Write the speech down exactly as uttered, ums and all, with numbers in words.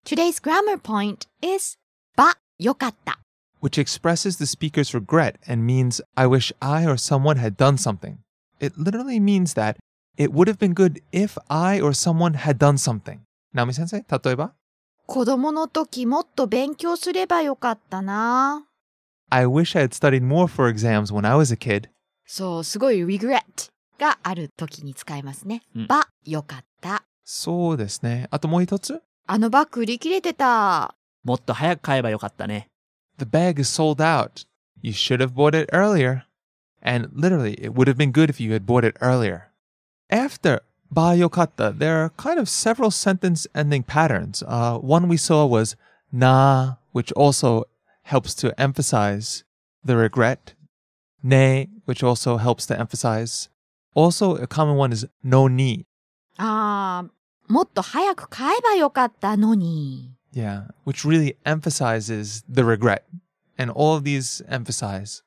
Today's grammar point is ばよかった which expresses the speaker's regret and means I wish I or someone had done something. It literally means that it would have been good if I or someone had done something. Naomi sensei, 例えば子供の時もっと勉強すればよかったな。 I wish I had studied more for exams when I was a kid. そう、すごい regret がある時に使いますね。 うんばよかった。 そうですね。あともう一つあのバッグ売り切れてた。 もっと早く買えばよかったね。 The bag is sold out. You should have bought it earlier. And literally, it would have been good if you had bought it earlier. After ba yokatta, there are kind of several sentence ending patterns. Uh, one we saw was na, which also helps to emphasize the regret. Ne, which also helps to emphasize. Also, a common one is no ni. あー、もっと早く買えばよかったのに。 Yeah, which really emphasizes the regret. And all of these emphasize